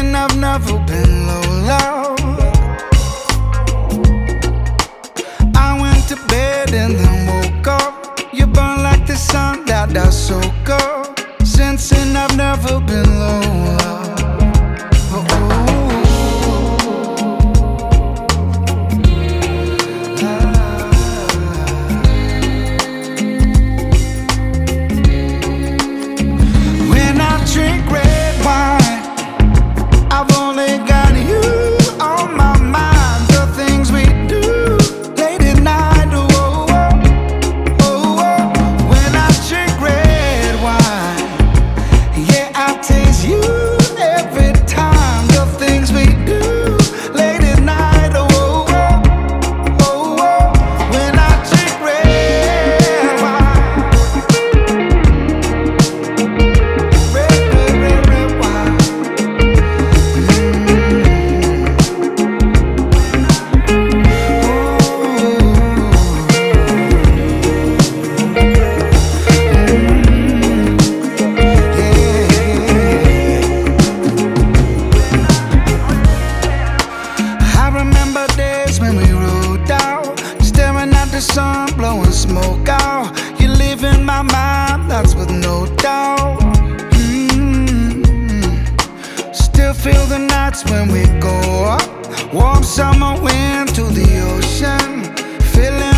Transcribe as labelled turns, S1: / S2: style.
S1: and I've never been low, low. I went to bed and then woke up. You burn like the sun, that's so cold. Since then I've never been low, low. When I drink red wine, I've only got you on my mind. The things we do late at night. Oh, oh, oh, oh. When I drink red wine, yeah, I taste you every time. The things we do late at night. Oh, oh, oh, oh. When I drink red wine, red wine. I remember days when we rode out, staring at the sun, blowing smoke out. You live in my mind, that's with no doubt. Still feel the nights when we go up, warm summer wind to the ocean, feeling